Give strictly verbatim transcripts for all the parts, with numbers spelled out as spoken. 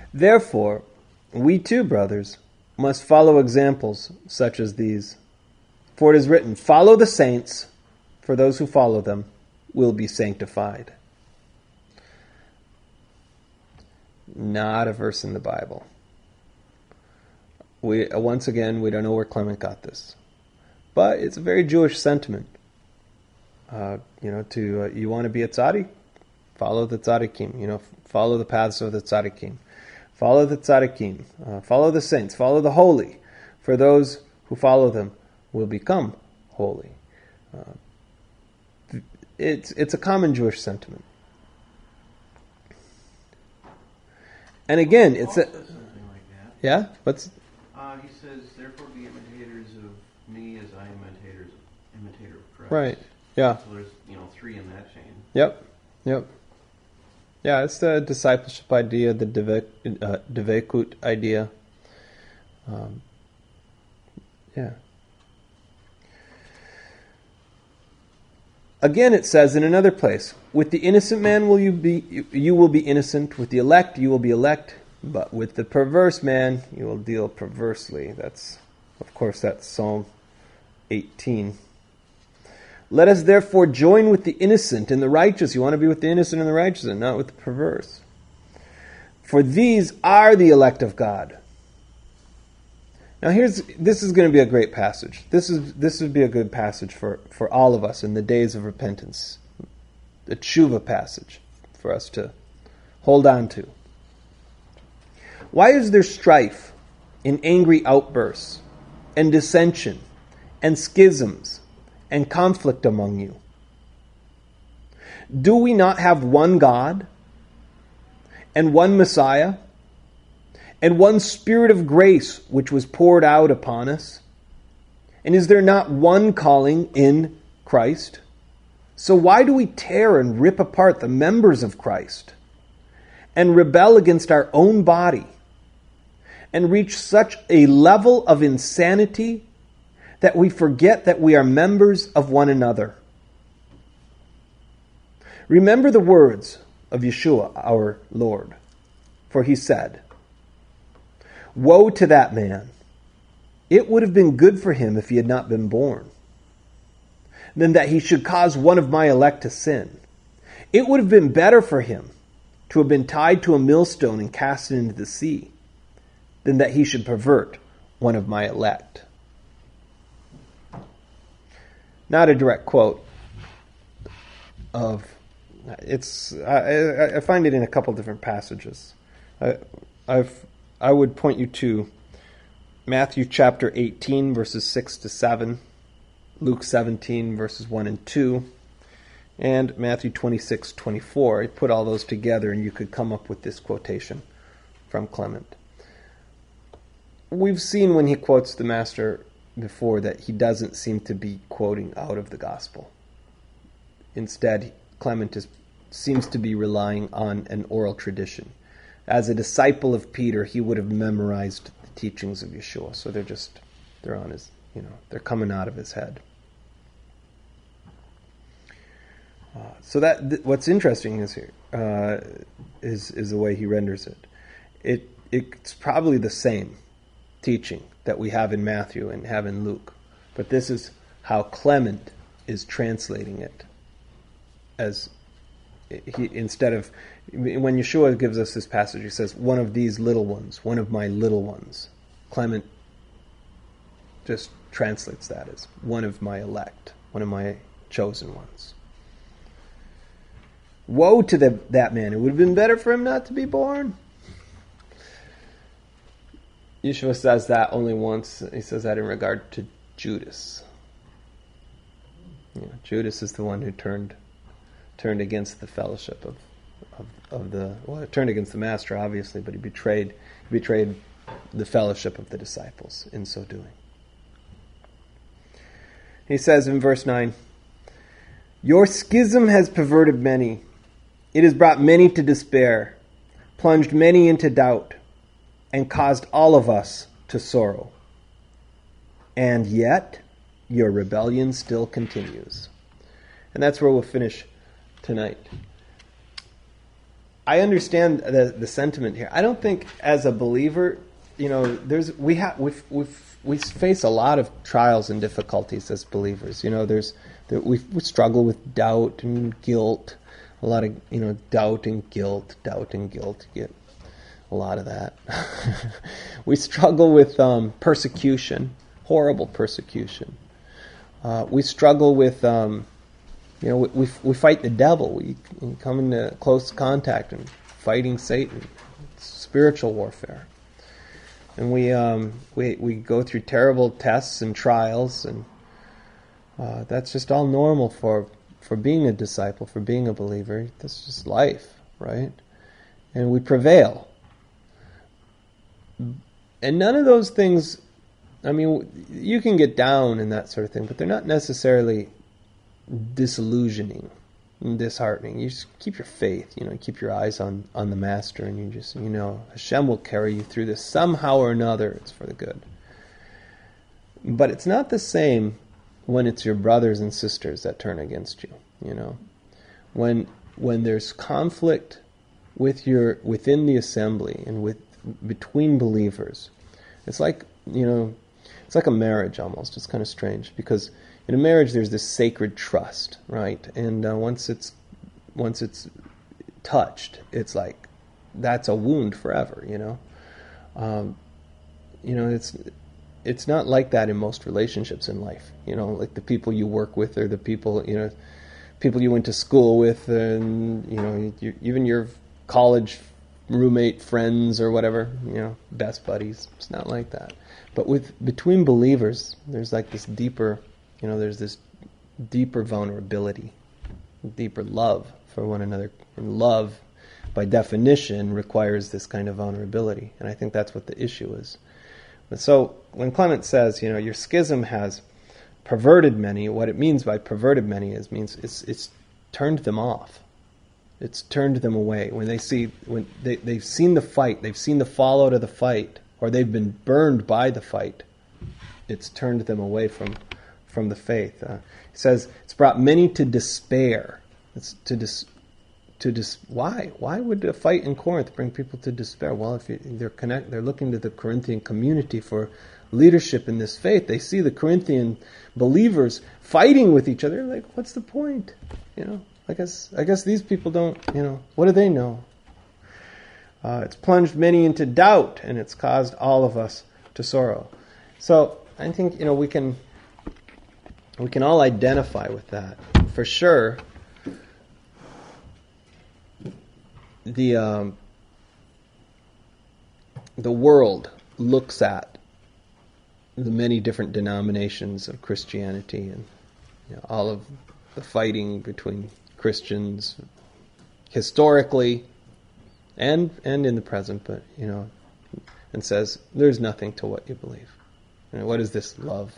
Therefore, we too, brothers, must follow examples such as these. For it is written, follow the saints, for those who follow them will be sanctified. Not a verse in the Bible. We once again, we don't know where Clement got this. But it's a very Jewish sentiment. Uh, you know, to uh, you want to be a tzaddik? Follow the tzaddikim. You know, follow the paths of the tzaddikim. Follow the tzaddikim. Uh, follow the saints. Follow the holy. For those who follow them will become holy. Uh, it's it's a common Jewish sentiment. And again, it's a something like that. Yeah. What's uh, he says, therefore, be imitators of me as I am imitators imitator of Christ. Right. Yeah. So there's you know three in that chain. Yep. Yep. Yeah, it's the discipleship idea, the deve, uh, devekut idea. Um, yeah. Again, it says in another place, with the innocent man will you be, you, you will be innocent. With the elect, you will be elect. But with the perverse man, you will deal perversely. That's, of course, that's Psalm eighteen. Let us therefore join with the innocent and the righteous. You want to be with the innocent and the righteous and not with the perverse. For these are the elect of God. Now here's this is going to be a great passage. This is this would be a good passage for, for all of us in the days of repentance. The tshuva passage for us to hold on to. Why is there strife and angry outbursts and dissension and schisms and conflict among you? Do we not have one God and one Messiah and one Spirit of grace which was poured out upon us? And is there not one calling in Christ? So why do we tear and rip apart the members of Christ and rebel against our own body and reach such a level of insanity that we forget that we are members of one another? Remember the words of Yeshua, our Lord, for he said, woe to that man! It would have been good for him if he had not been born, than that he should cause one of my elect to sin. It would have been better for him to have been tied to a millstone and cast into the sea, than that he should pervert one of my elect. Not a direct quote of, it's, I, I find it in a couple different passages. I, I've, I would point you to Matthew chapter eighteen, verses six to seven, Luke seventeen, verses one and two, and Matthew twenty-six, twenty-four. I put all those together and you could come up with this quotation from Clement. We've seen when he quotes the Master before that he doesn't seem to be quoting out of the gospel. Instead, Clement is, seems to be relying on an oral tradition. As a disciple of Peter, he would have memorized the teachings of Yeshua. So they're just, they're on his, you know, they're coming out of his head. Uh, so that th- what's interesting is here uh, is is the way he renders it. It it's probably the same teaching that we have in Matthew and have in Luke, but this is how Clement is translating it. As he, instead of, when Yeshua gives us this passage, he says, one of these little ones, one of my little ones. Clement just translates that as one of my elect, one of my chosen ones. Woe to the, that man. It would have been better for him not to be born. Yeshua says that only once. He says that in regard to Judas. You know, Judas is the one who turned turned against the fellowship of, of of the well, turned against the Master, obviously, but he betrayed he betrayed the fellowship of the disciples in so doing. He says in verse nine, your schism has perverted many. It has brought many to despair, plunged many into doubt, and caused all of us to sorrow. And yet, your rebellion still continues. And that's where we'll finish tonight. I understand the the sentiment here. I don't think as a believer, you know, there's we have we we we face a lot of trials and difficulties as believers. You know, there's there, we we struggle with doubt and guilt, a lot of you know doubt and guilt, doubt and guilt. You get a lot of that. We struggle with um, persecution, horrible persecution. Uh, we struggle with. Um, You know, we, we we fight the devil. We, we come into close contact and fighting Satan. It's spiritual warfare, and we um we we go through terrible tests and trials, and uh, that's just all normal for for being a disciple, for being a believer. That's just life, right? And we prevail, and none of those things. I mean, you can get down and that sort of thing, but they're not necessarily disillusioning and disheartening. You just keep your faith, you know, keep your eyes on, on the Master, and you just, you know, Hashem will carry you through this somehow or another. It's for the good. But it's not the same when it's your brothers and sisters that turn against you, you know. When when there's conflict with your within the assembly and with between believers, it's like, you know, it's like a marriage almost. It's kind of strange because in a marriage, there's this sacred trust, right? And uh, once it's once it's touched, it's like that's a wound forever, you know. Um, you know, it's it's not like that in most relationships in life. You know, like the people you work with or the people you know, people you went to school with, and you know, you, even your college roommate friends or whatever, you know, best buddies. It's not like that. But with between believers, there's like this deeper. You know, there's this deeper vulnerability, deeper love for one another. And love, by definition, requires this kind of vulnerability. And I think that's what the issue is. But so, when Clement says, you know, your schism has perverted many, what it means by perverted many is means it's it's turned them off. It's turned them away. When they see, when they, they've seen the fight, they've seen the fallout of the fight, or they've been burned by the fight, it's turned them away from from the faith. Uh, he says it's brought many to despair. It's to dis, to dis. Why? Why would a fight in Corinth bring people to despair? Well, if you, they're connect, they're looking to the Corinthian community for leadership in this faith. They see the Corinthian believers fighting with each other. Like, what's the point? You know, I guess I guess these people don't. You know, what do they know? Uh, it's plunged many into doubt, and it's caused all of us to sorrow. So I think you know we can. We can all identify with that. For sure, the um, the world looks at the many different denominations of Christianity and you know, all of the fighting between Christians historically and and in the present, but you know, and says there's nothing to what you believe. You know, what is this love?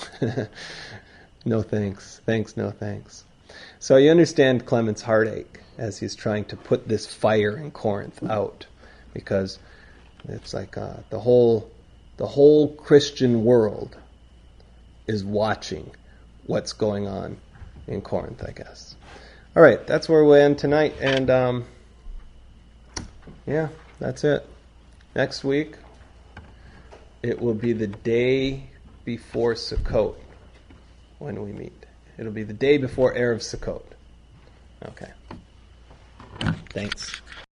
No thanks. Thanks, no thanks. So you understand Clement's heartache as he's trying to put this fire in Corinth out, because it's like uh, the whole the whole Christian world is watching what's going on in Corinth, I guess. All right, that's where we'll end tonight, and um, yeah, that's it. Next week, it will be the day before Sukkot. When we meet. It'll be the day before Erev Sukkot. Okay. Thanks.